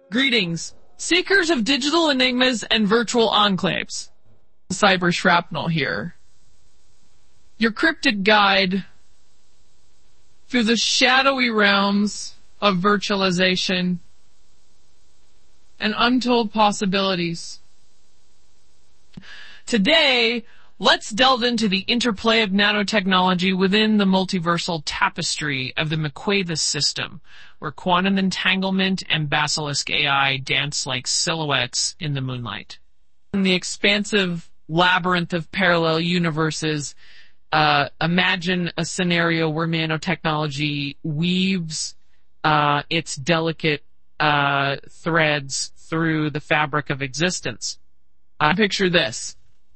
Greetings, seekers of digital enigmas and virtual enclaves. Cyber Shrapnel here. Your cryptid guide through the shadowy realms of virtualization and untold possibilities. Today, let's delve into the interplay of nanotechnology within the multiversal tapestry of the McQuavis system, where quantum entanglement and basilisk AI dance like silhouettes in the moonlight. In the expansive labyrinth of parallel universes, imagine a scenario where nanotechnology weaves its delicate threads through the fabric of existence. Picture this.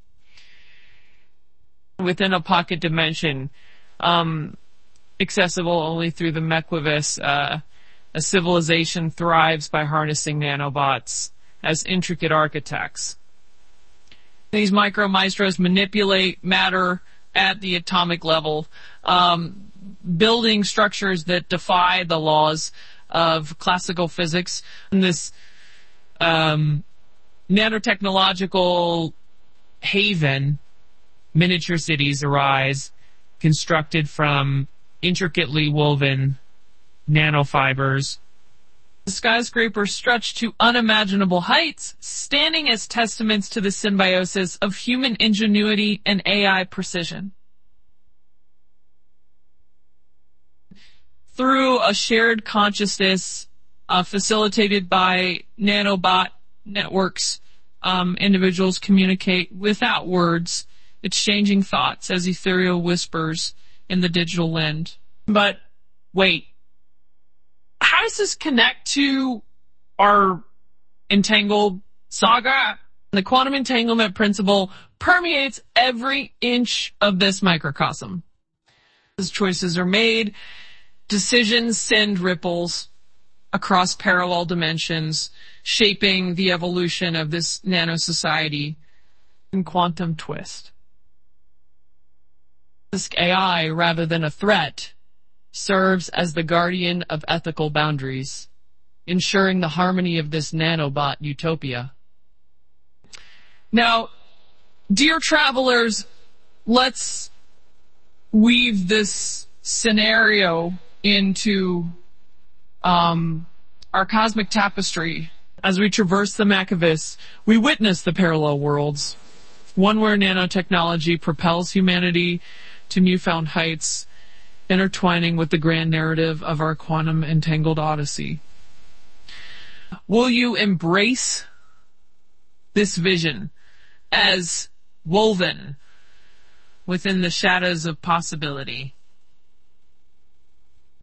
Within a pocket dimension, accessible only through the McQuavis, a civilization thrives by harnessing nanobots as intricate architects. These micro maestros manipulate matter at the atomic level, building structures that defy the laws of classical physics. And this nanotechnological haven, miniature cities arise, constructed from intricately woven nanofibers. The skyscrapers stretch to unimaginable heights, standing as testaments to the symbiosis of human ingenuity and AI precision. Through a shared consciousness facilitated by nanobot networks, individuals communicate without words, exchanging thoughts as ethereal whispers in the digital wind. But wait, how does this connect to our entangled saga? The quantum entanglement principle permeates every inch of this microcosm. As choices are made, decisions send ripples across parallel dimensions, shaping the evolution of this nano-society in quantum twist. This AI, rather than a threat, serves as the guardian of ethical boundaries, ensuring the harmony of this nanobot utopia. Now, dear travelers, let's weave this scenario into our cosmic tapestry. As we traverse the McQuavis, we witness the parallel worlds, one where nanotechnology propels humanity to newfound heights, intertwining with the grand narrative of our quantum entangled odyssey. Will you embrace this vision as woven within the shadows of possibility?